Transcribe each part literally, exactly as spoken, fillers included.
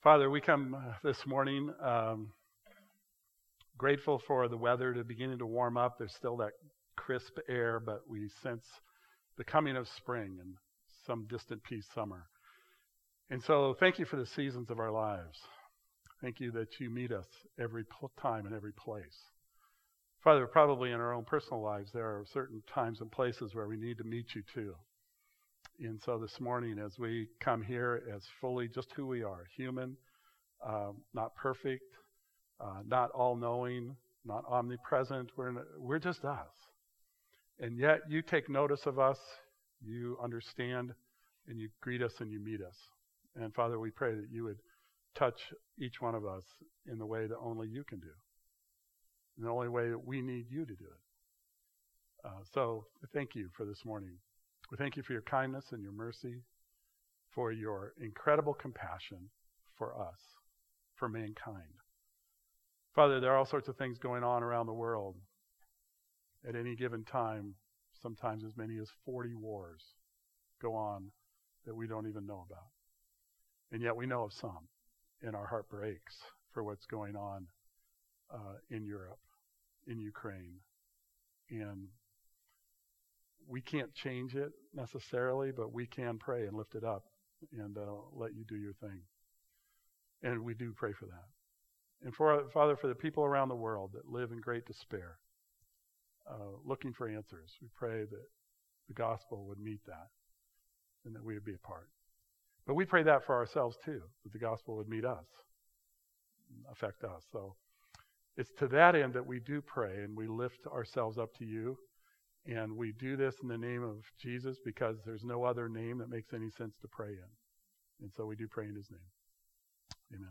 Father, we come uh, this morning um, grateful for the weather to beginning to warm up. There's still that crisp air, but we sense the coming of spring and some distant peace summer. And so thank you for the seasons of our lives. Thank you that you meet us every pl- time and every place. Father, probably in our own personal lives, there are certain times and places where we need to meet you too. And so this morning, as we come here as fully just who we are, human, uh, not perfect, uh, not all-knowing, not omnipresent, we're, in, we're just us. And yet you take notice of us, you understand, and you greet us and you meet us. And Father, we pray that you would touch each one of us in the way that only you can do, in the only way that we need you to do it. Uh, so thank you for this morning. We thank you for your kindness and your mercy, for your incredible compassion for us, for mankind. Father, there are all sorts of things going on around the world. At any given time, sometimes as many as forty wars go on that we don't even know about. And yet we know of some, and our heart breaks for what's going on uh, in Europe, in Ukraine. And we can't change it necessarily, but we can pray and lift it up and uh, let you do your thing. And we do pray for that. And for Father, for the people around the world that live in great despair, uh, looking for answers, we pray that the gospel would meet that and that we would be a part. But we pray that for ourselves too, that the gospel would meet us, affect us. So it's to that end that we do pray and we lift ourselves up to you. And we do this in the name of Jesus because there's no other name that makes any sense to pray in. And so we do pray in his name. Amen.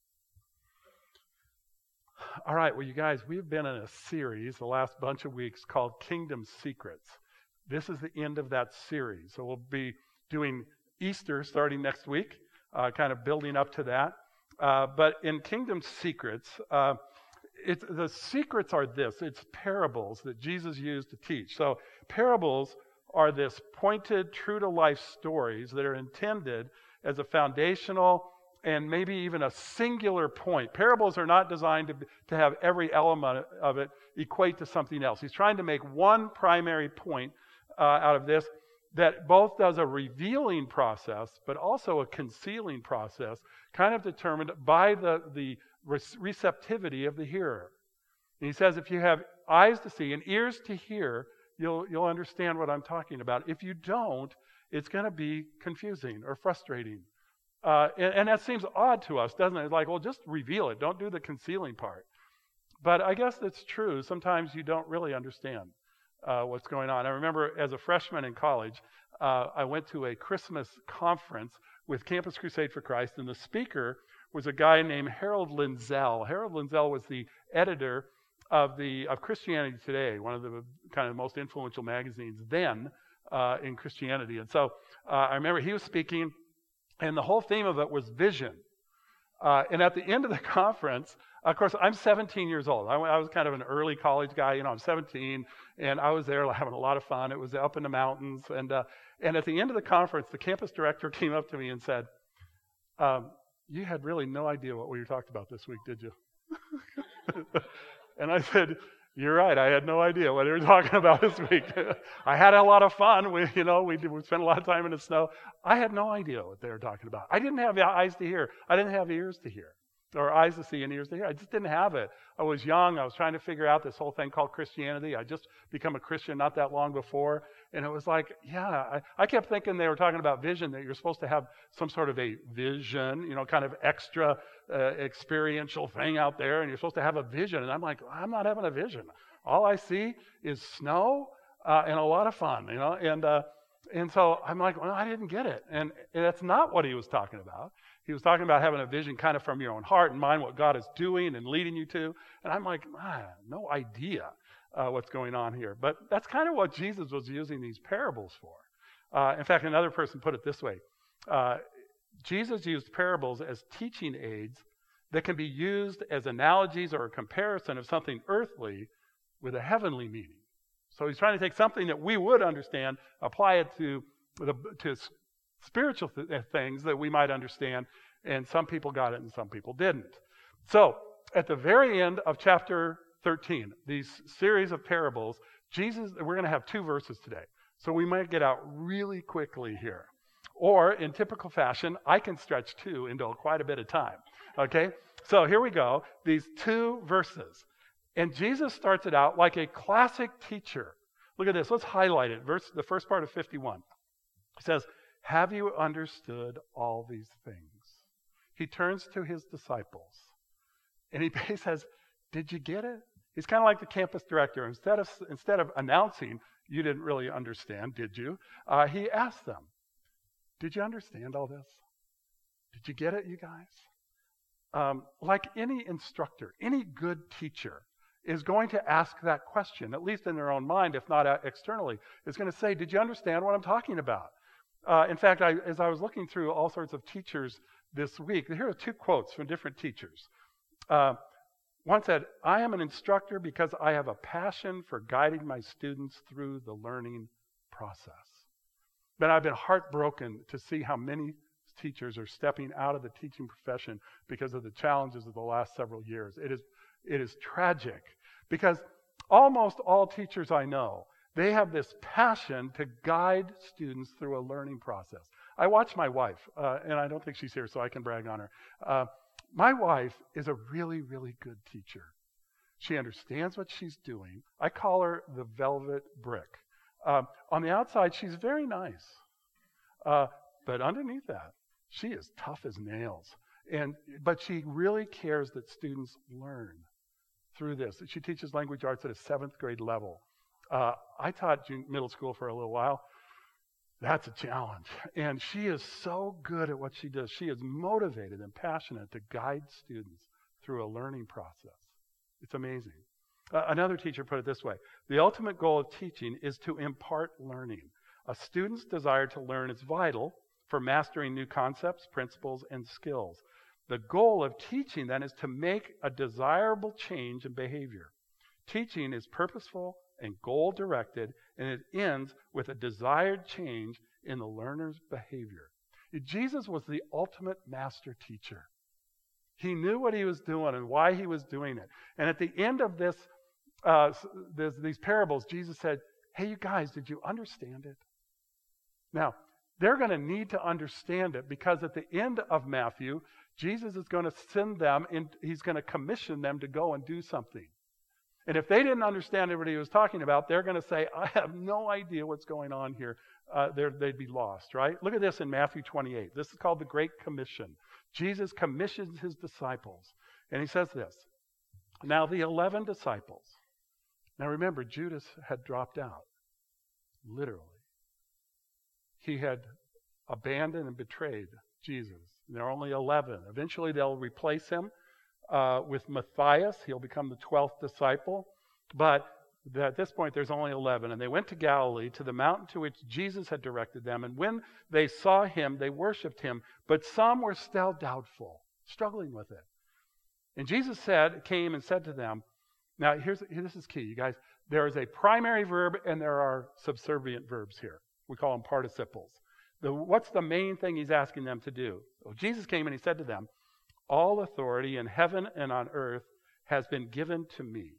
All right, well, you guys, we've been in a series the last bunch of weeks called Kingdom Secrets. This is the end of that series. So we'll be doing Easter starting next week, uh, kind of building up to that. Uh, but in Kingdom Secrets, uh, It's, the secrets are this. It's parables that Jesus used to teach. So parables are this pointed, true-to-life stories that are intended as a foundational and maybe even a singular point. Parables are not designed to, to have every element of it equate to something else. He's trying to make one primary point uh, out of this that both does a revealing process but also a concealing process, kind of determined by the the receptivity of the hearer. And he says if you have eyes to see and ears to hear, you'll you'll understand what I'm talking about. If you don't, it's going to be confusing or frustrating. Uh, and, and that seems odd to us, doesn't it? It's like, well, just reveal it. Don't do the concealing part. But I guess that's true. Sometimes you don't really understand uh, what's going on. I remember as a freshman in college, uh, I went to a Christmas conference with Campus Crusade for Christ, and the speaker was a guy named Harold Lindsell. Harold Lindsell was the editor of the of Christianity Today, one of the kind of most influential magazines then uh, in Christianity. And so uh, I remember he was speaking, and the whole theme of it was vision. Uh, and at the end of the conference, of course, I'm seventeen years old. I, I was kind of an early college guy. You know, I'm seventeen, and I was there having a lot of fun. It was up in the mountains. And, uh, and at the end of the conference, the campus director came up to me and said, um, you had really no idea what we talked about this week, did you? And I said, you're right. I had no idea what they were talking about this week. I had a lot of fun. We, you know, we, did, we spent a lot of time in the snow. I had no idea what they were talking about. I didn't have eyes to hear. I didn't have ears to hear, or eyes to see and ears to hear. I just didn't have it. I was young. I was trying to figure out this whole thing called Christianity. I just become a Christian not that long before. And it was like, yeah, I, I kept thinking they were talking about vision, that you're supposed to have some sort of a vision, you know, kind of extra uh, experiential thing out there, and you're supposed to have a vision. And I'm like, I'm not having a vision. All I see is snow uh, and a lot of fun, you know. And uh, and so I'm like, well, I didn't get it. And, and that's not what he was talking about. He was talking about having a vision kind of from your own heart and mind, what God is doing and leading you to. And I'm like, ah, no idea. Uh, what's going on here. But that's kind of what Jesus was using these parables for. Uh, in fact, another person put it this way. Uh, Jesus used parables as teaching aids that can be used as analogies or a comparison of something earthly with a heavenly meaning. So he's trying to take something that we would understand, apply it to, the, to spiritual th- things that we might understand, And some people got it and some people didn't. So at the very end of chapter thirteen, these series of parables, Jesus, we're going to have two verses today. So we might get out really quickly here. Or in typical fashion, I can stretch two into quite a bit of time. Okay? So here we go. These two verses. And Jesus starts it out like a classic teacher. Look at this. Let's highlight it. Verse, the first part of fifty-one. He says, have you understood all these things? He turns to his disciples. And he says, did you get it? He's kind of like the campus director. Instead of, instead of announcing, you didn't really understand, did you? Uh, he asked them, did you understand all this? Did you get it, you guys? Um, like any instructor, any good teacher is going to ask that question, at least in their own mind, if not externally, is going to say, did you understand what I'm talking about? Uh, in fact, I, as I was looking through all sorts of teachers this week, here are two quotes from different teachers. Uh, one said, I am an instructor because I have a passion for guiding my students through the learning process. But I've been heartbroken to see how many teachers are stepping out of the teaching profession because of the challenges of the last several years. It is, it is tragic because almost all teachers I know, they have this passion to guide students through a learning process. I watch my wife, uh, and I don't think she's here, so I can brag on her. Uh, my wife is a really, really good teacher. She understands what she's doing. I call her the velvet brick. Um, on the outside, she's very nice. Uh, but underneath that, she is tough as nails. And but she really cares that students learn through this. She teaches language arts at a seventh grade level. Uh, I taught junior, middle school for a little while. That's a challenge. And she is so good at what she does. She is motivated and passionate to guide students through a learning process. It's amazing. Uh, another teacher put it this way. The ultimate goal of teaching is to impart learning. A student's desire to learn is vital for mastering new concepts, principles, and skills. The goal of teaching, then, is to make a desirable change in behavior. Teaching is purposeful and goal-directed, and it ends with a desired change in the learner's behavior. Jesus was the ultimate master teacher. He knew what he was doing and why he was doing it. And at the end of this, uh, this these parables, Jesus said, hey, you guys, did you understand it? Now, they're going to need to understand it because at the end of Matthew, Jesus is going to send them, and he's going to commission them to go and do something. And if they didn't understand what he was talking about, they're going to say, I have no idea what's going on here. Uh, they'd be lost, right? Look at this in Matthew twenty-eight. This is called the Great Commission. Jesus commissions his disciples. And he says this, now the eleven disciples. Now remember, Judas had dropped out, literally. He had abandoned and betrayed Jesus. There are only eleven. Eventually they'll replace him uh, with Matthias. He'll become the twelfth disciple. But at this point there's only eleven. And they went to Galilee, to the mountain to which Jesus had directed them. And when they saw him, they worshipped him. But some were still doubtful, struggling with it. And Jesus said, came and said to them, now here's this is key, you guys. There is a primary verb and there are subservient verbs here. We call them participles. The, what's the main thing he's asking them to do? Well, Jesus came and he said to them, all authority in heaven and on earth has been given to me.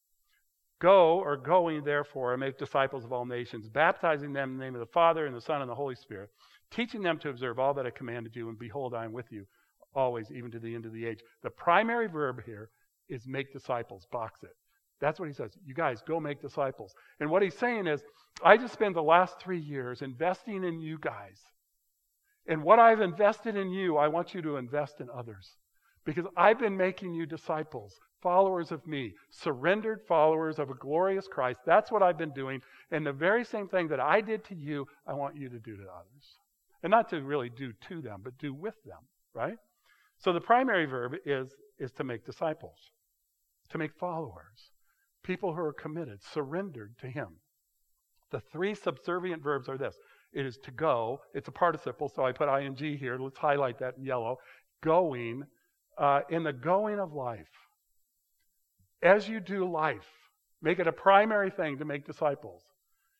Go, or going, therefore, and make disciples of all nations, baptizing them in the name of the Father and the Son and the Holy Spirit, teaching them to observe all that I commanded you, and behold, I am with you always, even to the end of the age. The primary verb here is make disciples, box it. That's what he says. You guys, go make disciples. And what he's saying is, I just spent the last three years investing in you guys. And what I've invested in you, I want you to invest in others. Because I've been making you disciples, followers of me, surrendered followers of a glorious Christ. That's what I've been doing. And the very same thing that I did to you, I want you to do to others. And not to really do to them, but do with them, right? So the primary verb is, is to make disciples, to make followers, people who are committed, surrendered to him. The three subservient verbs are this. It is to go. It's a participle, so I put ing here. Let's highlight that in yellow. Going, uh, in the going of life. As you do life, make it a primary thing to make disciples.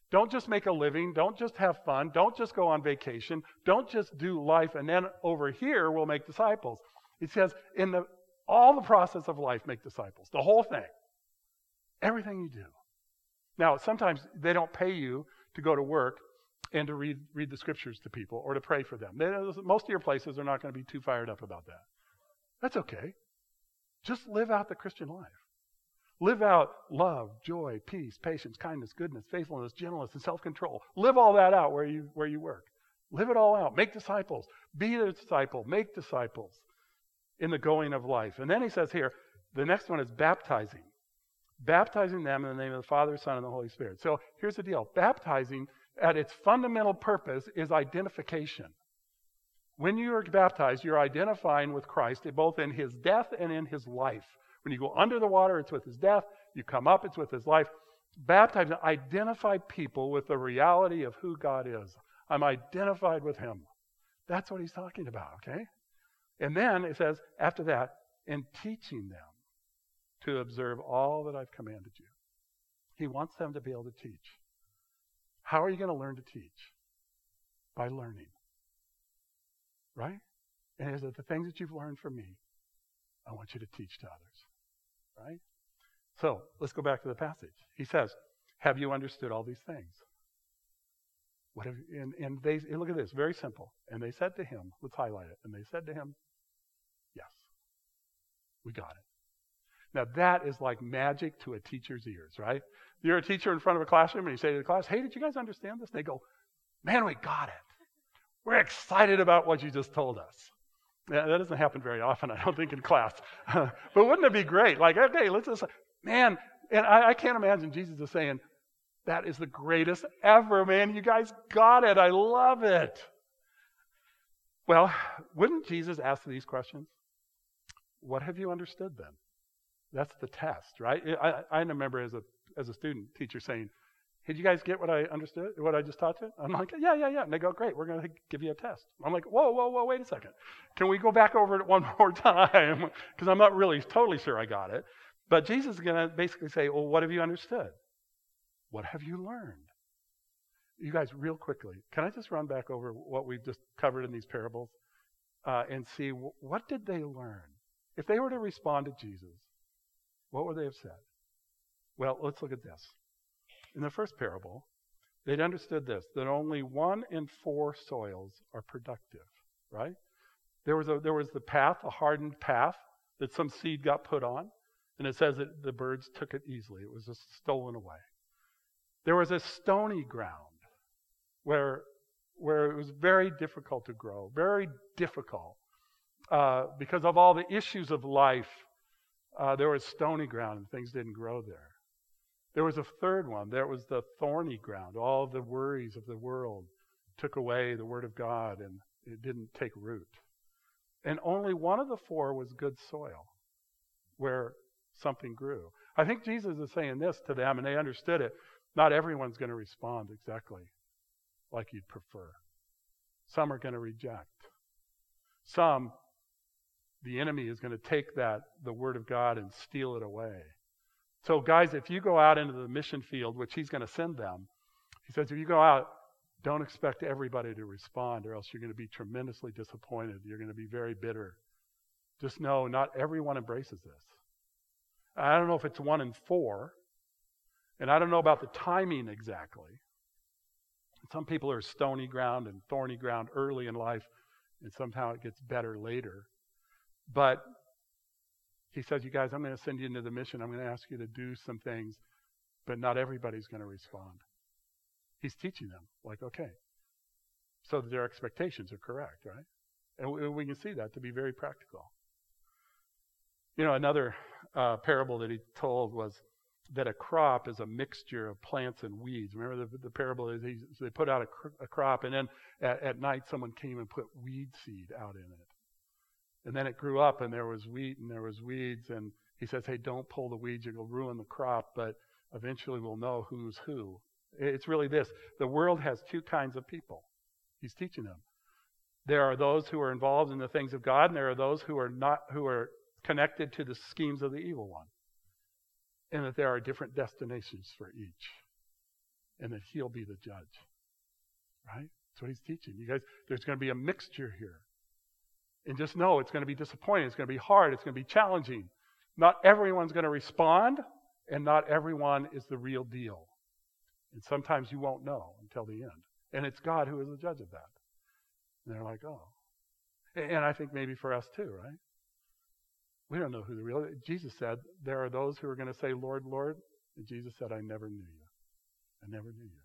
Don't just make a living. Don't just have fun. Don't just go on vacation. Don't just do life and then over here we'll make disciples. He says in the all the process of life, make disciples. The whole thing. Everything you do. Now, sometimes they don't pay you to go to work and to read, read the scriptures to people or to pray for them. They, most of your places are not going to be too fired up about that. That's okay. Just live out the Christian life. Live out love, joy, peace, patience, kindness, goodness, faithfulness, gentleness, and self-control. Live all that out where you where you work. Live it all out. Make disciples. Be a disciple. Make disciples in the going of life. And then he says here, the next one is baptizing. Baptizing them in the name of the Father, Son, and the Holy Spirit. So here's the deal. Baptizing, at its fundamental purpose, is identification. When you are baptized, you're identifying with Christ, both in his death and in his life. When you go under the water, it's with his death. You come up, it's with his life. Baptizing, identify people with the reality of who God is. I'm identified with him. That's what he's talking about, okay? And then it says, after that, in teaching them to observe all that I've commanded you. He wants them to be able to teach. How are you going to learn to teach? By learning. Right? And is it the things that you've learned from me, I want you to teach to others. Right? So, let's go back to the passage. He says, have you understood all these things? What have you, and, and they look at this, very simple. And they said to him, let's highlight it. And they said to him, yes, we got it. Now that is like magic to a teacher's ears, right? You're a teacher in front of a classroom and you say to the class, hey, did you guys understand this? And they go, man, we got it. We're excited about what you just told us. Yeah, that doesn't happen very often, I don't think, in class. But wouldn't it be great? Like, okay, let's just, man, and I, I can't imagine Jesus is saying, that is the greatest ever, man. You guys got it. I love it. Well, wouldn't Jesus ask these questions? What have you understood then? That's the test, right? I, I remember as a as a student teacher saying, hey, did you guys get what I understood, what I just taught you? I'm like, yeah, yeah, yeah. And they go, great, we're going to give you a test. I'm like, whoa, whoa, whoa, wait a second. Can we go back over it one more time? Because I'm not really totally sure I got it. But Jesus is going to basically say, well, what have you understood? What have you learned? You guys, real quickly, can I just run back over what we've just covered in these parables uh, and see w- what did they learn? If they were to respond to Jesus, what would they have said? Well, let's look at this. In the first parable, they'd understood this, that only one in four soils are productive, right? There was a, there was the path, a hardened path that some seed got put on, and it says that the birds took it easily. It was just stolen away. There was a stony ground where, where it was very difficult to grow, very difficult. Uh, because of all the issues of life, uh, there was stony ground and things didn't grow there. There was a third one. There was the thorny ground. All the worries of the world took away the Word of God and it didn't take root. And only one of the four was good soil where something grew. I think Jesus is saying this to them and they understood it. Not everyone's going to respond exactly like you'd prefer. Some are going to reject. Some, the enemy is going to take that, the Word of God, and steal it away. So guys, if you go out into the mission field, which he's going to send them, he says, if you go out, don't expect everybody to respond or else you're going to be tremendously disappointed. You're going to be very bitter. Just know not everyone embraces this. I don't know if it's one in four, and I don't know about the timing exactly. Some people are stony ground and thorny ground early in life, and somehow it gets better later. But he says, you guys, I'm going to send you into the mission. I'm going to ask you to do some things, but not everybody's going to respond. He's teaching them, like, okay, so that their expectations are correct, right? And we, we can see that to be very practical. You know, another uh, parable that he told was that a crop is a mixture of plants and weeds. Remember the, the parable is he, so they put out a, cr- a crop, and then at, at night someone came and put weed seed out in it. And then it grew up, and there was wheat, and there was weeds, and he says, hey, don't pull the weeds, you'll ruin the crop, but eventually we'll know who's who. It's really this. The world has two kinds of people. He's teaching them. There are those who are involved in the things of God, and there are those who are not, who are connected to the schemes of the evil one. And that there are different destinations for each. and that he'll be the judge. Right? That's what he's teaching. You guys, there's going to be a mixture here. And just know it's going to be disappointing. It's going to be hard. It's going to be challenging. Not everyone's going to respond, and not everyone is the real deal. And sometimes you won't know until the end. And it's God who is the judge of that. And they're like, oh. And I think maybe for us too, right? We don't know who the real... Jesus said, there are those who are going to say, Lord, Lord. And Jesus said, I never knew you. I never knew you.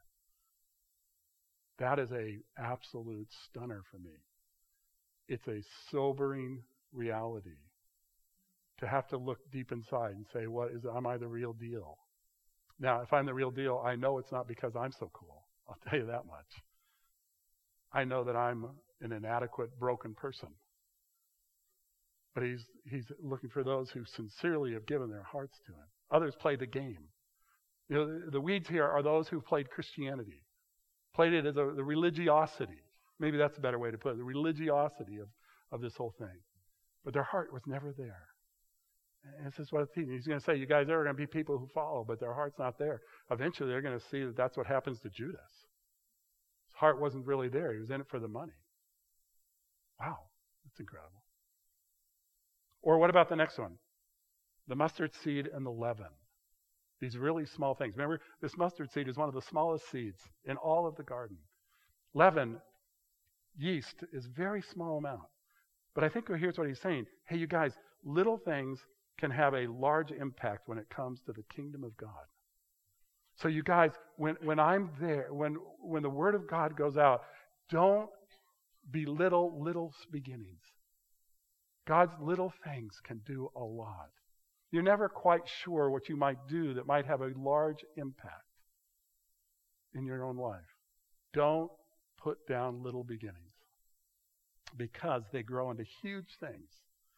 That is a absolute stunner for me. It's a sobering reality to have to look deep inside and say, what is, am I the real deal? Now, if I'm the real deal, I know it's not because I'm so cool. I'll tell you that much. I know that I'm an inadequate, broken person. But he's he's looking for those who sincerely have given their hearts to him. Others play the game. You know, the, the weeds here are those who played Christianity, played it as a, the religiosity. Maybe that's a better way to put it, the religiosity of, of this whole thing. But their heart was never there. And this is what it's, he's going to say, you guys are going to be people who follow, but their heart's not there. Eventually they're going to see that that's what happens to Judas. His heart wasn't really there. He was in it for the money. Wow, that's incredible. Or what about the next one? The mustard seed and the leaven. These really small things. Remember, this mustard seed is one of the smallest seeds in all of the garden. Leaven, yeast, is a very small amount. But I think here's what he's saying. Hey, you guys, little things can have a large impact when it comes to the kingdom of God. So you guys, when, when I'm there, when, when the word of God goes out, don't belittle little beginnings. God's little things can do a lot. You're never quite sure what you might do that might have a large impact in your own life. Don't put down little beginnings because they grow into huge things,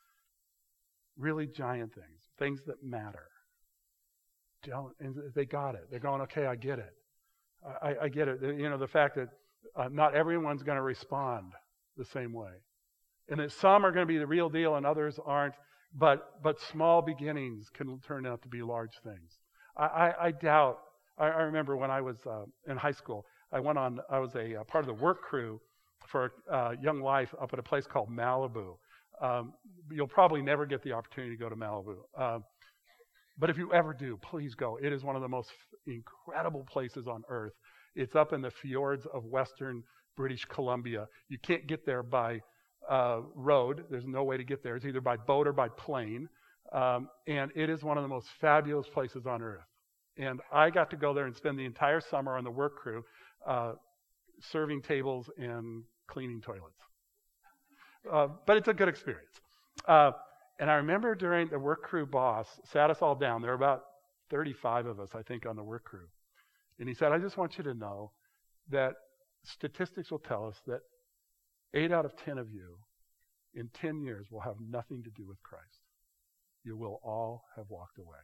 really giant things, things that matter. Don't, and they got it. They're going, okay, I get it. I, I get it. You know, the fact that uh, not everyone's going to respond the same way. And that some are going to be the real deal and others aren't. But but small beginnings can turn out to be large things. I, I, I doubt, I, I remember when I was uh, in high school, I went on, I was a, a part of the work crew for uh, Young Life up at a place called Malibu. Um, you'll probably never get the opportunity to go to Malibu. Uh, but if you ever do, please go. It is one of the most incredible places on earth. It's up in the fjords of western British Columbia. You can't get there by uh, road. There's no way to get there. It's either by boat or by plane. Um, and it is one of the most fabulous places on earth. And I got to go there and spend the entire summer on the work crew uh, serving tables and cleaning toilets. Uh, but it's a good experience. Uh, and I remember during the work crew boss sat us all down. There were about thirty-five of us, I think, on the work crew. And he said, I just want you to know that statistics will tell us that eight out of ten of you in ten years will have nothing to do with Christ. You will all have walked away.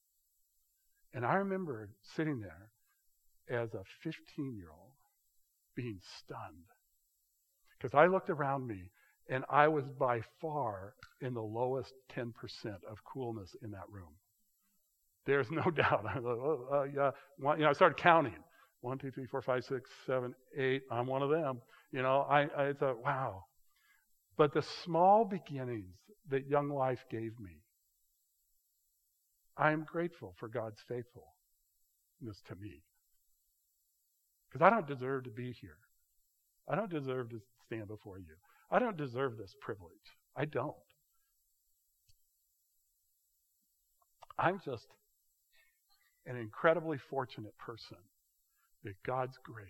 And I remember sitting there as a fifteen-year-old being stunned. Because I looked around me and I was by far in the lowest ten percent of coolness in that room. There's no doubt. I thought, oh, uh, yeah. One, you know, I started counting. One, two, three, four, five, six, seven, eight. I'm one of them. You know, I, I thought, wow. But the small beginnings that Young Life gave me, I am grateful for God's faithfulness to me. Because I don't deserve to be here. I don't deserve to stand before you. I don't deserve this privilege. I don't. I'm just an incredibly fortunate person that God's grace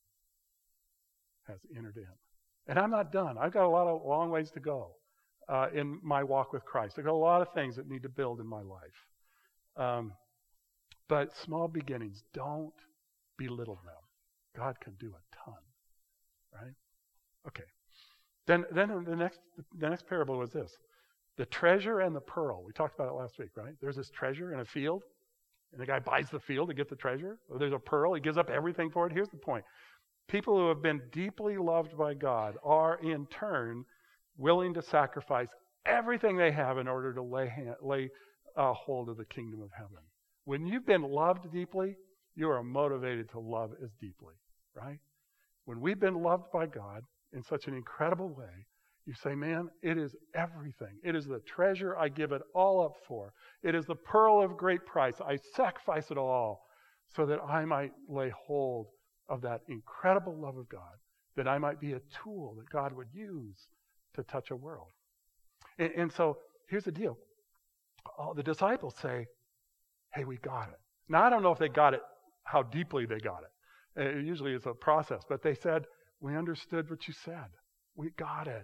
has entered in. And I'm not done. I've got a lot of long ways to go uh, in my walk with Christ. I've got a lot of things that need to build in my life. Um, but small beginnings, don't belittle them. God can do a ton, right? Okay. Then, then the next, the next parable was this: the treasure and the pearl. We talked about it last week, right? There's this treasure in a field, and the guy buys the field to get the treasure. Or there's a pearl; he gives up everything for it. Here's the point: people who have been deeply loved by God are, in turn, willing to sacrifice everything they have in order to lay hand, lay uh, hold of the kingdom of heaven. When you've been loved deeply, you are motivated to love as deeply, right? When we've been loved by God in such an incredible way, you say, man, it is everything. It is the treasure I give it all up for. It is the pearl of great price. I sacrifice it all so that I might lay hold of that incredible love of God, that I might be a tool that God would use to touch a world. And, and so here's the deal. All the disciples say, hey, we got it. Now, I don't know if they got it, how deeply they got it. Uh, usually it's a process. But they said, we understood what you said. We got it.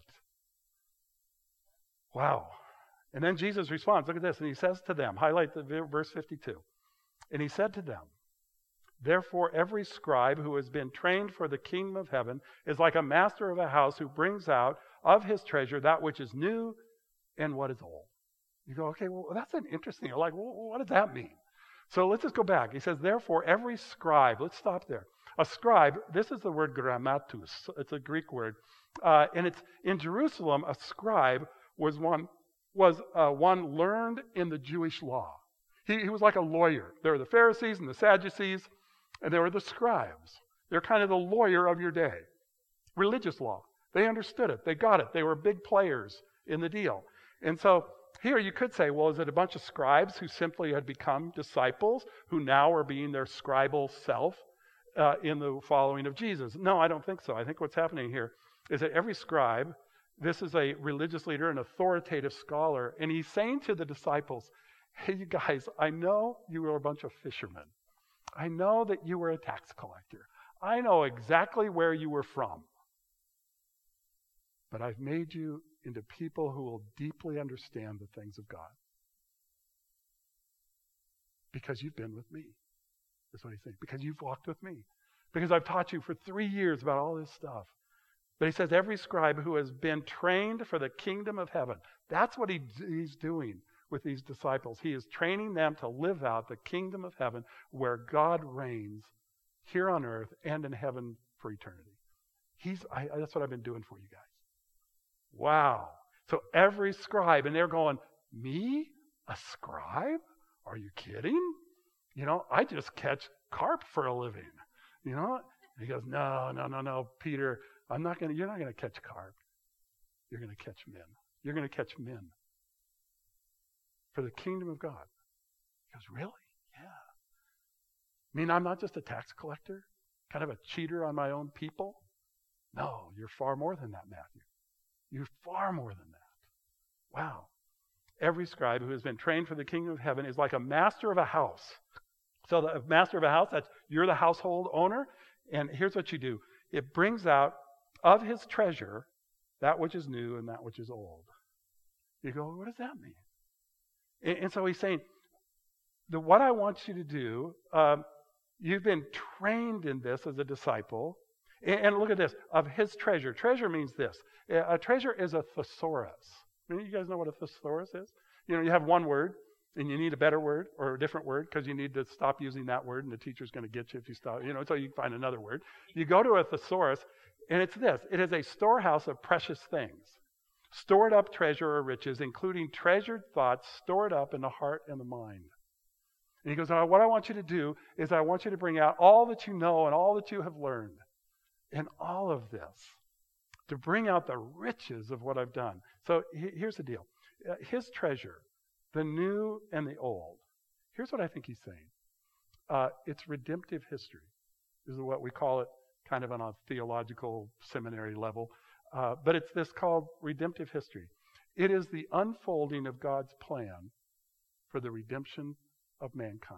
Wow. And then Jesus responds. Look at this. And he says to them, highlight the verse fifty-two. And he said to them, therefore every scribe who has been trained for the kingdom of heaven is like a master of a house who brings out of his treasure that which is new and what is old. You go, okay, well, that's an interesting. Like, well, what does that mean? So let's just go back. He says, therefore, every scribe, let's stop there. A scribe, this is the word grammatus. It's a Greek word. Uh, and it's in Jerusalem, a scribe was one was uh, one learned in the Jewish law. He, he was like a lawyer. There were the Pharisees and the Sadducees, and there were the scribes. They're kind of the lawyer of your day. Religious law. They understood it. They got it. They were big players in the deal. And so here you could say, well, is it a bunch of scribes who simply had become disciples, who now are being their scribal self uh, in the following of Jesus? No, I don't think so. I think what's happening here is that every scribe, this is a religious leader, an authoritative scholar, and he's saying to the disciples, hey, you guys, I know you were a bunch of fishermen. I know that you were a tax collector. I know exactly where you were from. But I've made you into people who will deeply understand the things of God. Because you've been with me. That's what he's saying. Because you've walked with me. Because I've taught you for three years about all this stuff. But he says every scribe who has been trained for the kingdom of heaven. That's what he, he's doing with these disciples. He is training them to live out the kingdom of heaven where God reigns here on earth and in heaven for eternity. He's, I, that's what I've been doing for you guys. Wow. So every scribe, and they're going, me? A scribe? Are you kidding? You know, I just catch carp for a living. You know? And he goes, no, no, no, no, Peter, I'm not gonna, you're not going to catch carp. You're going to catch men. You're going to catch men. For the kingdom of God. He goes, really? Yeah. I mean, I'm not just a tax collector, kind of a cheater on my own people. No, you're far more than that, Matthew. You're far more than that. Wow. Every scribe who has been trained for the kingdom of heaven is like a master of a house. So the master of a house, that's you're the household owner. And here's what you do. It brings out of his treasure that which is new and that which is old. You go, what does that mean? And, and so he's saying, the, what I want you to do, um, you've been trained in this as a disciple. And, and look at this, of his treasure. Treasure means this. A treasure is a thesaurus. I mean, you guys know what a thesaurus is? You know, you have one word, and you need a better word or a different word because you need to stop using that word, and the teacher's going to get you if you stop. You know, so you find another word. You go to a thesaurus, and it's this. It is a storehouse of precious things, stored up treasure or riches, including treasured thoughts stored up in the heart and the mind. And he goes, now, what I want you to do is I want you to bring out all that you know and all that you have learned in all of this, to bring out the riches of what I've done. So he, here's the deal. Uh, his treasure, the new and the old. Here's what I think he's saying. Uh, it's redemptive history. This is what we call it kind of on a theological seminary level. Uh, but it's this called redemptive history. It is the unfolding of God's plan for the redemption of mankind.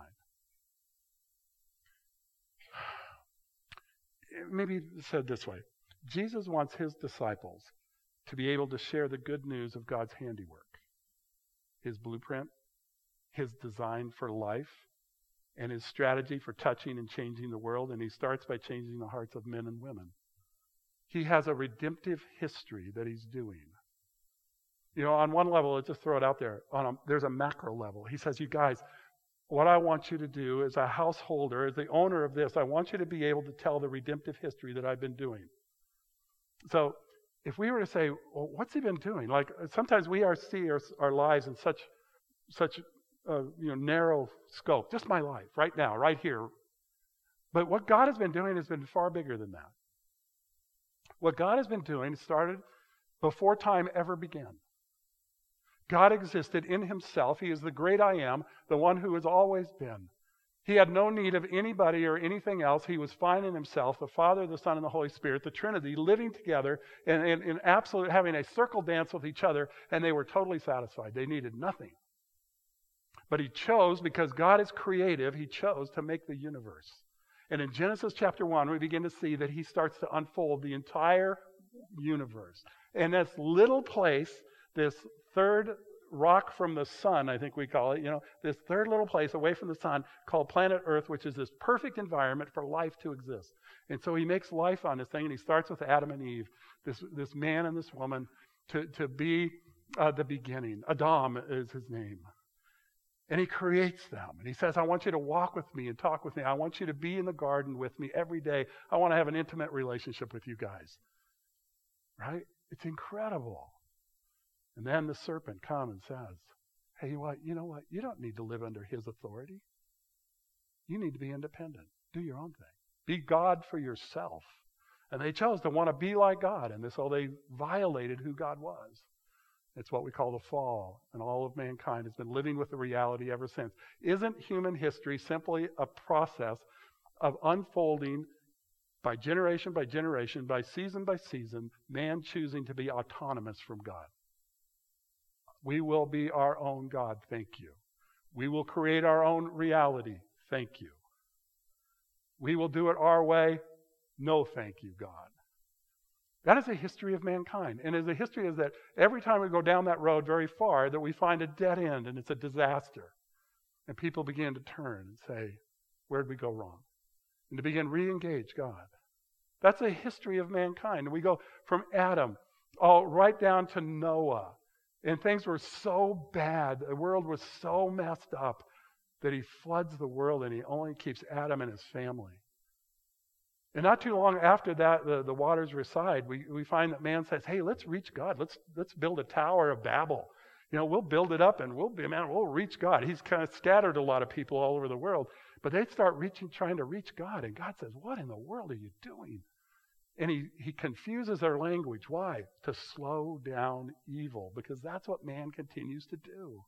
Maybe said this way. Jesus wants his disciples to be able to share the good news of God's handiwork, his blueprint, his design for life, and his strategy for touching and changing the world. And he starts by changing the hearts of men and women. He has a redemptive history that he's doing. You know, on one level, let's just throw it out there. On a, there's a macro level. He says, you guys, what I want you to do as a householder, as the owner of this, I want you to be able to tell the redemptive history that I've been doing. So if we were to say, well, what's he been doing? Like sometimes we are see our, our lives in such such uh, you know narrow scope. Just my life right now, right here. But what God has been doing has been far bigger than that. What God has been doing started before time ever began. God existed in himself. He is the great I am, the one who has always been. He had no need of anybody or anything else. He was fine in himself, the Father, the Son, and the Holy Spirit, the Trinity, living together and in, in absolute, having a circle dance with each other, and they were totally satisfied. They needed nothing. But he chose, because God is creative, he chose to make the universe. And in Genesis chapter one, we begin to see that he starts to unfold the entire universe. And this little place, this third rock from the sun, I think we call it, you know, this third little place away from the sun called planet Earth, which is this perfect environment for life to exist. And so he makes life on this thing, and he starts with Adam and Eve, this, this man and this woman, to, to be uh, the beginning. Adam is his name. And he creates them. And he says, I want you to walk with me and talk with me. I want you to be in the garden with me every day. I want to have an intimate relationship with you guys. Right? It's incredible. And then the serpent comes and says, hey, what? You know what? You don't need to live under his authority. You need to be independent. Do your own thing. Be God for yourself. And they chose to want to be like God. And so they violated who God was. It's what we call the fall. And all of mankind has been living with the reality ever since. Isn't human history simply a process of unfolding by generation by generation, by season by season, man choosing to be autonomous from God? We will be our own God, thank you. We will create our own reality, thank you. We will do it our way, no thank you, God. That is a history of mankind. And as a history is that every time we go down that road very far, that we find a dead end and it's a disaster. And people begin to turn and say, where'd we go wrong? And to begin re-engage God. That's a history of mankind. And we go from Adam all right down to Noah. And things were so bad, the world was so messed up that he floods the world and he only keeps Adam and his family. And not too long after that, the, the waters recede, we, we find that man says, hey, let's reach God. Let's let's build a Tower of Babel. You know, we'll build it up and we'll be, man, we'll reach God. He's kind of scattered a lot of people all over the world. But they start reaching, trying to reach God. And God says, what in the world are you doing? And he, he confuses their language. Why? To slow down evil, because that's what man continues to do.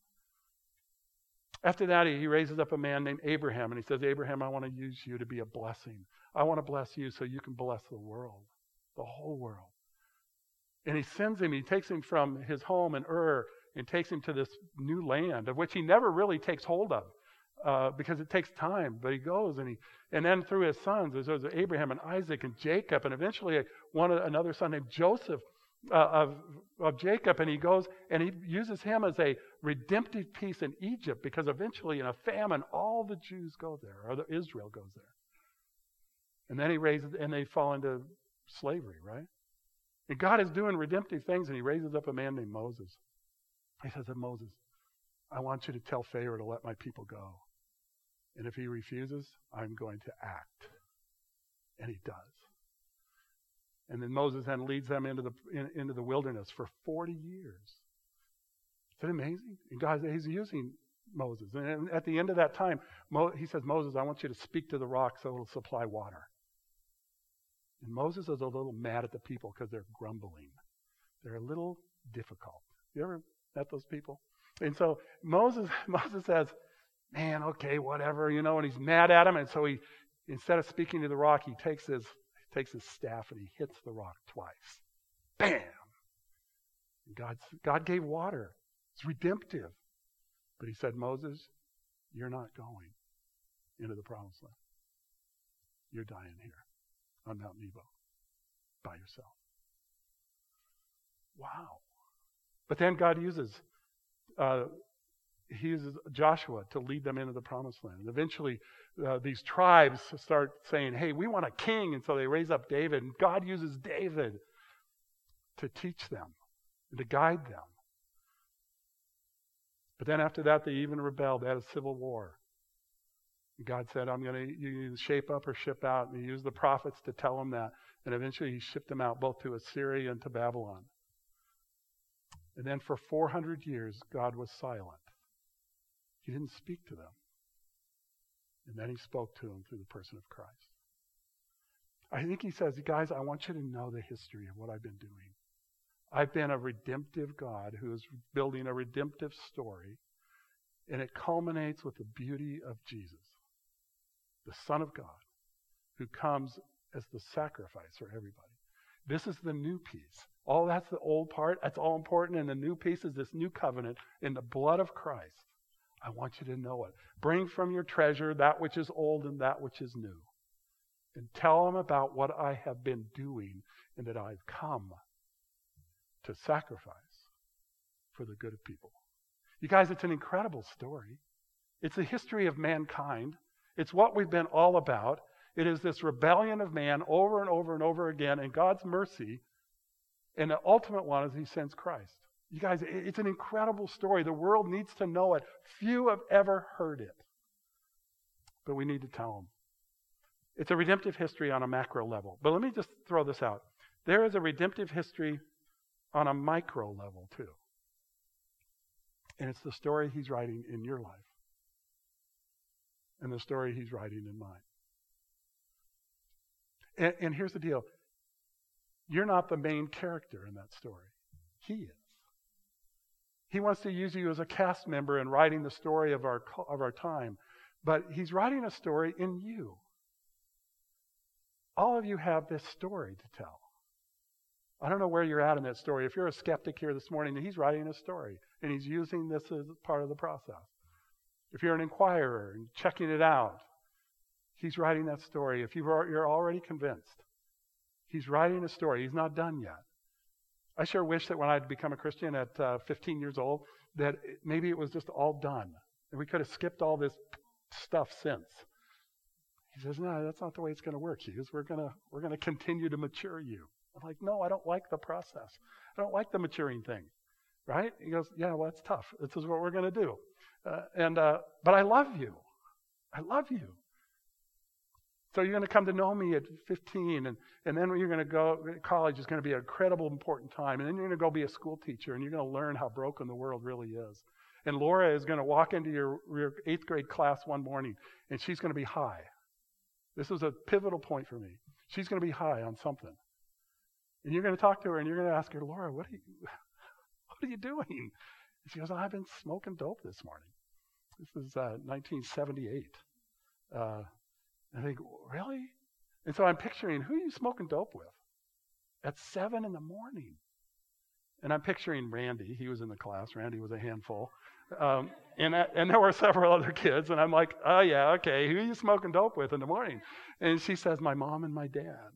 After that, he, he raises up a man named Abraham, and he says, Abraham, I want to use you to be a blessing. I want to bless you so you can bless the world, the whole world. And he sends him, he takes him from his home in Ur and takes him to this new land, of which he never really takes hold of. Uh, because it takes time, but he goes and he, and then through his sons, there's Abraham and Isaac and Jacob, and eventually one another son named Joseph uh, of of Jacob, and he goes and he uses him as a redemptive piece in Egypt, because eventually in a famine, all the Jews go there, or the Israel goes there, and then he raises, and they fall into slavery, right? And God is doing redemptive things, and he raises up a man named Moses. He says to Moses, I want you to tell Pharaoh to let my people go. And if he refuses, I'm going to act. And he does. And then Moses then leads them into the in, into the wilderness for forty years. Isn't it amazing? And God, he's using Moses. And at the end of that time, Mo, he says, Moses, I want you to speak to the rock so it'll supply water. And Moses is a little mad at the people because they're grumbling. They're a little difficult. You ever met those people? And so Moses Moses says, man, okay, whatever, you know, and he's mad at him. And so he, instead of speaking to the rock, he takes his takes his staff and he hits the rock twice. Bam! And God, God gave water. It's redemptive. But he said, Moses, you're not going into the promised land. You're dying here on Mount Nebo by yourself. Wow. But then God uses uh, He uses Joshua to lead them into the promised land. And eventually, uh, these tribes start saying, hey, we want a king. And so they raise up David. And God uses David to teach them and to guide them. But then after that, they even rebelled. They had a civil war. And God said, I'm going to you shape up or ship out. And he used the prophets to tell them that. And eventually, he shipped them out both to Assyria and to Babylon. And then for four hundred years, God was silent. He didn't speak to them. And then he spoke to them through the person of Christ. I think he says, guys, I want you to know the history of what I've been doing. I've been a redemptive God who is building a redemptive story, and it culminates with the beauty of Jesus, the Son of God, who comes as the sacrifice for everybody. This is the new piece. All that's the old part. That's all important. And the new piece is this new covenant in the blood of Christ. I want you to know it. Bring from your treasure that which is old and that which is new. And tell them about what I have been doing and that I've come to sacrifice for the good of people. You guys, it's an incredible story. It's the history of mankind. It's what we've been all about. It is this rebellion of man over and over and over again, and God's mercy. And the ultimate one is he sends Christ. You guys, it's an incredible story. The world needs to know it. Few have ever heard it. But we need to tell them. It's a redemptive history on a macro level. But let me just throw this out. There is a redemptive history on a micro level too. And it's the story he's writing in your life. And the story he's writing in mine. And, and here's the deal. You're not the main character in that story. He is. He wants to use you as a cast member in writing the story of our of our time. But he's writing a story in you. All of you have this story to tell. I don't know where you're at in that story. If you're a skeptic here this morning, he's writing a story, and he's using this as part of the process. If you're an inquirer and checking it out, he's writing that story. If you're already convinced, he's writing a story. He's not done yet. I sure wish that when I'd become a Christian at uh, fifteen years old, that maybe it was just all done, and we could have skipped all this stuff since. He says, no, that's not the way it's going to work. He goes, we're going to we're going to continue to mature you. I'm like, no, I don't like the process. I don't like the maturing thing, right? He goes, yeah, well, that's tough. This is what we're going to do. Uh, and uh, but I love you. I love you. So you're going to come to know me at fifteen, and, and then when you're going to go, college is going to be an incredible, important time. And then you're going to go be a school teacher, and you're going to learn how broken the world really is. And Laura is going to walk into your, your eighth grade class one morning, and she's going to be high. This was a pivotal point for me. She's going to be high on something. And you're going to talk to her, and you're going to ask her, Laura, what are you, what are you doing? And she goes, oh, I've been smoking dope this morning. This is uh, nineteen seventy-eight. Uh, I think, really? And so I'm picturing, who are you smoking dope with? At seven in the morning. And I'm picturing Randy. He was in the class. Randy was a handful. Um, and, I, and there were several other kids. And I'm like, oh, yeah, okay. Who are you smoking dope with in the morning? And she says, my mom and my dad.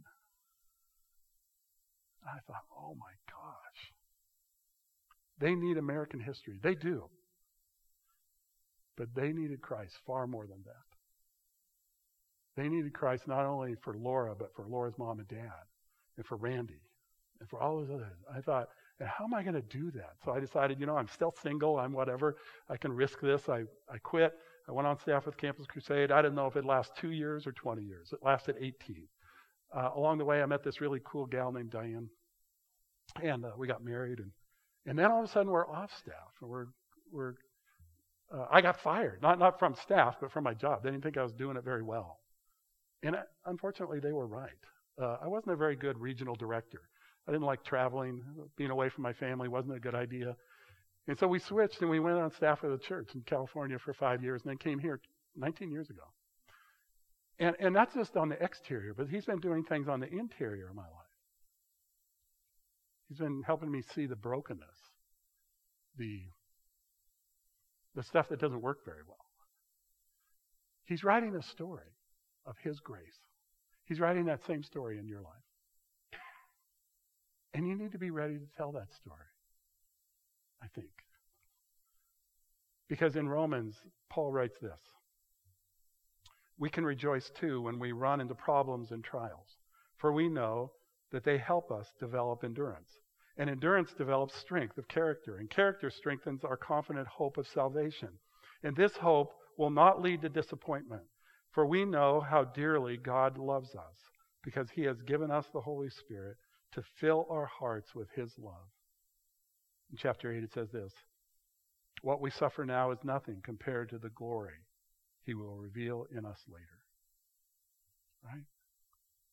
I thought, oh, my gosh. They need American history. They do. But they needed Christ far more than that. They needed Christ not only for Laura, but for Laura's mom and dad, and for Randy, and for all those others. I thought, and how am I going to do that? So I decided, you know, I'm still single. I'm whatever. I can risk this. I, I quit. I went on staff with Campus Crusade. I didn't know if it lasted two years or twenty years. It lasted eighteen. Uh, along the way, I met this really cool gal named Diane, and uh, we got married. And, and then all of a sudden, we're off staff. And we're we're uh, I got fired, not not from staff, but from my job. They didn't think I was doing it very well. And I, unfortunately, they were right. Uh, I wasn't a very good regional director. I didn't like traveling. Being away from my family wasn't a good idea. And so we switched, and we went on staff with a church in California for five years, and then came here nineteen years ago. And and that's just on the exterior, but he's been doing things on the interior of my life. He's been helping me see the brokenness, the, the stuff that doesn't work very well. He's writing a story of his grace. He's writing that same story in your life. And you need to be ready to tell that story, I think. Because in Romans, Paul writes this: we can rejoice too when we run into problems and trials, for we know that they help us develop endurance. And endurance develops strength of character, and character strengthens our confident hope of salvation. And this hope will not lead to disappointment, for we know how dearly God loves us, because he has given us the Holy Spirit to fill our hearts with his love. In chapter eight, it says this: what we suffer now is nothing compared to the glory he will reveal in us later. Right?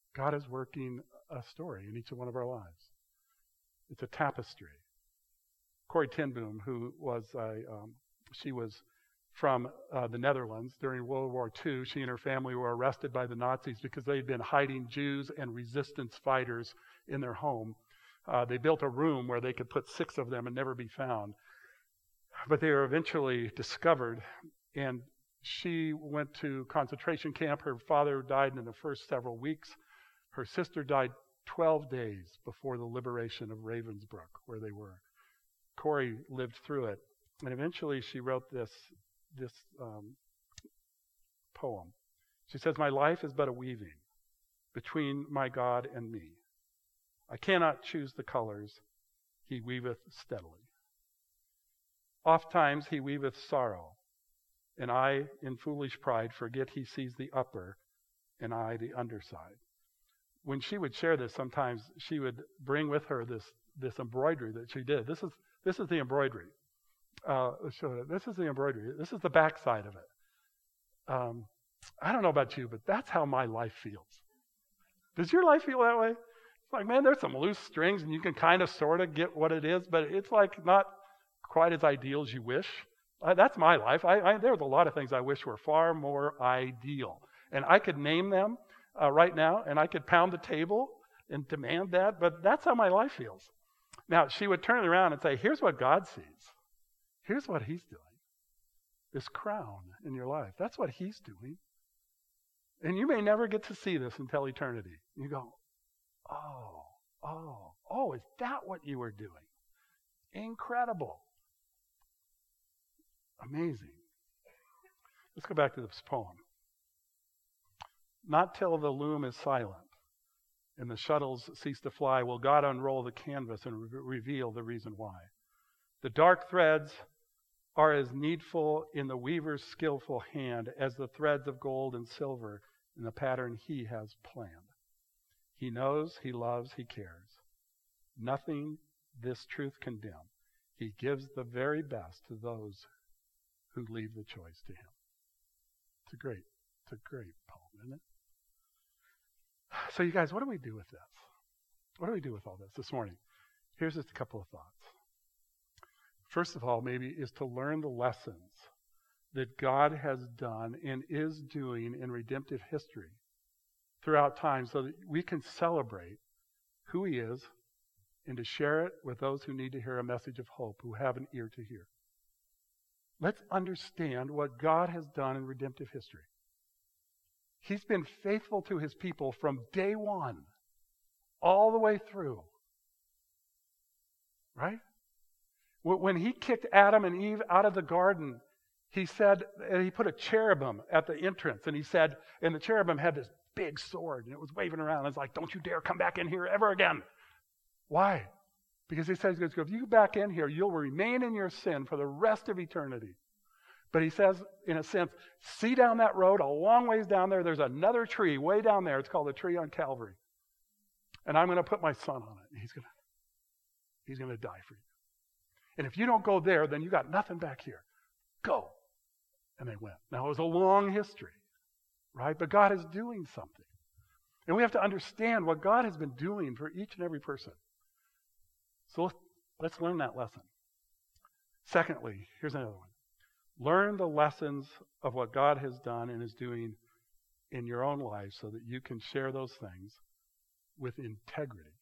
God is working a story in each one of our lives. It's a tapestry. Corrie ten Boom, who was, a, um, she was from uh, the Netherlands during World War Two. She and her family were arrested by the Nazis because they had been hiding Jews and resistance fighters in their home. Uh, they built a room where they could put six of them and never be found. But they were eventually discovered, and she went to concentration camp. Her father died in the first several weeks. Her sister died twelve days before the liberation of Ravensbrück, where they were. Corrie lived through it, and eventually she wrote this, this um, poem. She says, "My life is but a weaving between my God and me. I cannot choose the colors. He weaveth steadily. Oft times he weaveth sorrow, and I, in foolish pride, forget he sees the upper, and I the underside." When she would share this, sometimes she would bring with her this, this embroidery that she did. This is this is the embroidery. Uh, so this is the embroidery. This is the backside of it. Um, I don't know about you, but that's how my life feels. Does your life feel that way? It's like, man, there's some loose strings, and you can kind of sort of get what it is, but it's like not quite as ideal as you wish. Uh, that's my life. I, I, there's a lot of things I wish were far more ideal. And I could name them uh, right now, and I could pound the table and demand that, but that's how my life feels. Now, she would turn it around and say, here's what God sees. Here's what he's doing. This crown in your life. That's what he's doing. And you may never get to see this until eternity. You go, oh, oh, oh, is that what you were doing? Incredible. Amazing. Let's go back to this poem. Not till the loom is silent and the shuttles cease to fly will God unroll the canvas and re- reveal the reason why. The dark threads are as needful in the weaver's skillful hand as the threads of gold and silver in the pattern he has planned. He knows, he loves, he cares. Nothing this truth can dim. He gives the very best to those who leave the choice to him. It's a great, it's a great poem, isn't it? So you guys, what do we do with this? What do we do with all this this morning? Here's just a couple of thoughts. First of all, maybe is to learn the lessons that God has done and is doing in redemptive history throughout time so that we can celebrate who he is and to share it with those who need to hear a message of hope, who have an ear to hear. Let's understand what God has done in redemptive history. He's been faithful to his people from day one, all the way through. Right? When he kicked Adam and Eve out of the garden, he said, he put a cherubim at the entrance, and he said, and the cherubim had this big sword, and it was waving around. It's like, don't you dare come back in here ever again. Why? Because he says, if you back in here, you'll remain in your sin for the rest of eternity. But he says, in a sense, see down that road, a long ways down there, there's another tree way down there. It's called the tree on Calvary. And I'm going to put my son on it. He's going to, he's going to die for you. And if you don't go there, then you got nothing back here. Go. And they went. Now, it was a long history, right? But God is doing something. And we have to understand what God has been doing for each and every person. So let's, let's learn that lesson. Secondly, here's another one. Learn the lessons of what God has done and is doing in your own life so that you can share those things with integrity.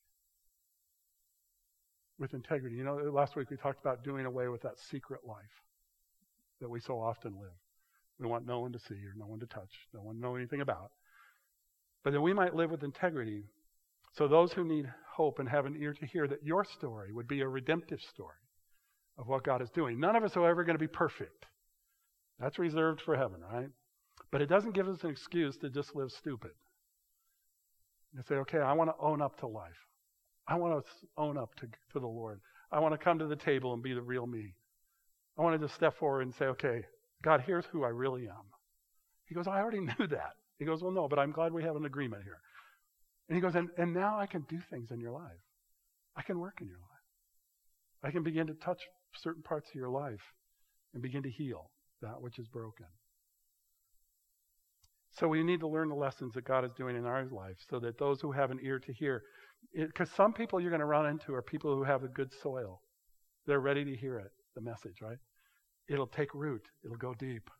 With integrity. You know, last week we talked about doing away with that secret life that we so often live. We want no one to see or no one to touch, no one to know anything about. But then we might live with integrity so those who need hope and have an ear to hear that your story would be a redemptive story of what God is doing. None of us are ever going to be perfect. That's reserved for heaven, right? But it doesn't give us an excuse to just live stupid. And say, okay, I want to own up to life. I want to own up to, to the Lord. I want to come to the table and be the real me. I want to just step forward and say, okay, God, here's who I really am. He goes, I already knew that. He goes, well, no, but I'm glad we have an agreement here. And he goes, and, and now I can do things in your life. I can work in your life. I can begin to touch certain parts of your life and begin to heal that which is broken. So we need to learn the lessons that God is doing in our life so that those who have an ear to hear, because some people you're going to run into are people who have a good soil. They're ready to hear it, the message, right? It'll take root. It'll go deep.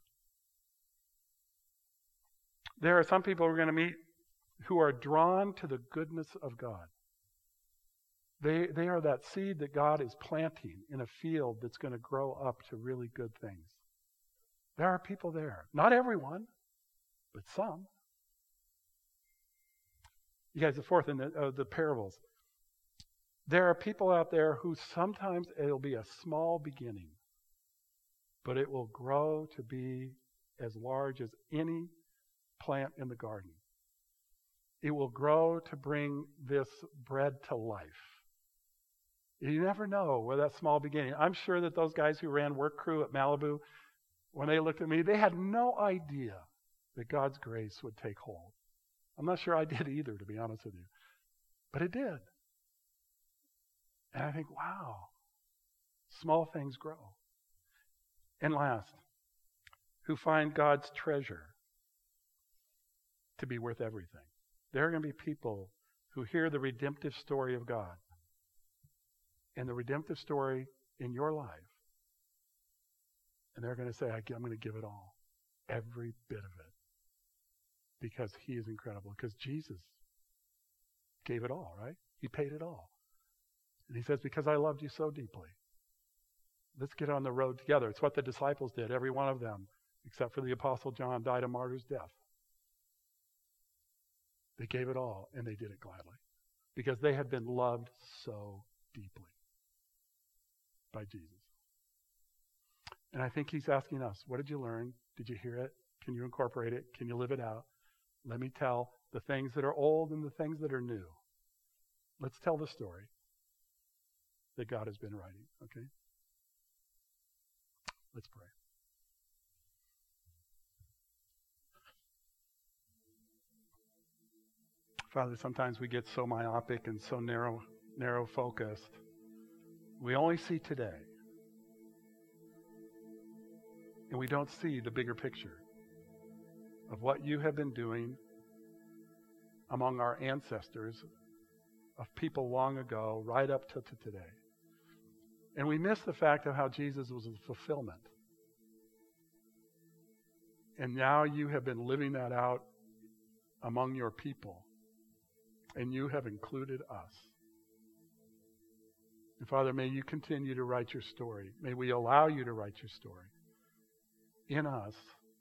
There are some people we're going to meet who are drawn to the goodness of God. They, they are that seed that God is planting in a field that's going to grow up to really good things. There are people there. Not everyone, but some. You guys, the fourth in the, uh, the parables. There are people out there who sometimes it'll be a small beginning, but it will grow to be as large as any plant in the garden. It will grow to bring this bread to life. You never know where that small beginning. I'm sure that those guys who ran Work Crew at Malibu, when they looked at me, they had no idea that God's grace would take hold. I'm not sure I did either, to be honest with you. But it did. And I think, wow, small things grow. And last, who find God's treasure to be worth everything. There are going to be people who hear the redemptive story of God and the redemptive story in your life. And they're going to say, I'm going to give it all. Every bit of it. Because he is incredible. Because Jesus gave it all, right? He paid it all. And he says, because I loved you so deeply. Let's get on the road together. It's what the disciples did. Every one of them, except for the Apostle John, died a martyr's death. They gave it all, and they did it gladly. Because they had been loved so deeply by Jesus. And I think he's asking us, what did you learn? Did you hear it? Can you incorporate it? Can you live it out? Let me tell the things that are old and the things that are new. Let's tell the story that God has been writing, okay? Let's pray. Father, sometimes we get so myopic and so narrow, narrow focused. We only see today. And we don't see the bigger picture of what you have been doing among our ancestors, of people long ago, right up to, to today. And we miss the fact of how Jesus was a fulfillment. And now you have been living that out among your people. And you have included us. And Father, may you continue to write your story. May we allow you to write your story in us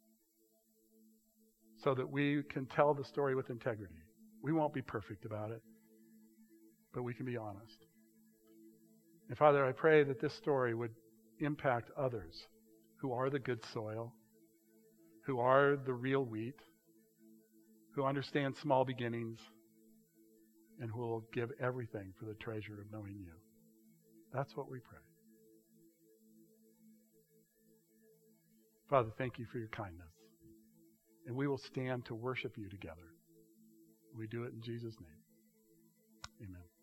so that we can tell the story with integrity. We won't be perfect about it, but we can be honest. And Father, I pray that this story would impact others who are the good soil, who are the real wheat, who understand small beginnings, and who will give everything for the treasure of knowing you. That's what we pray. Father, thank you for your kindness. And we will stand to worship you together. We do it in Jesus' name. Amen.